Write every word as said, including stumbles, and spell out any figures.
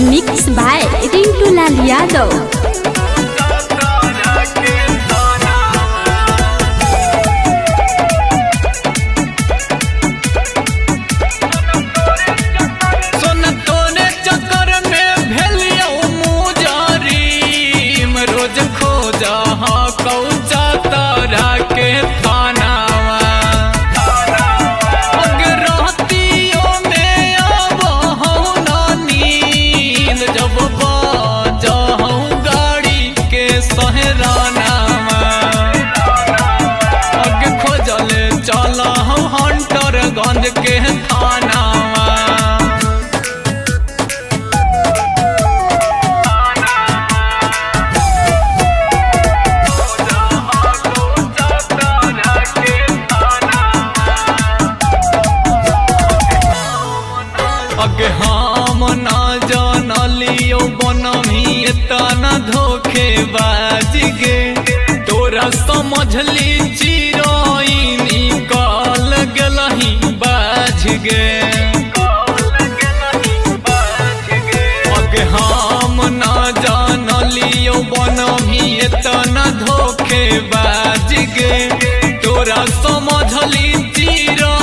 Mix by Rintu Lal Yadav. गंज के थाना अगे हम ना जान लियो बनमी तना धोखे बाज गे तोरा समझ ली चिरोइनी कल गलही बाज गे अगे हम ना जान लियो बनमी तना धोखे बाज गे तोरा समझ ली चिरो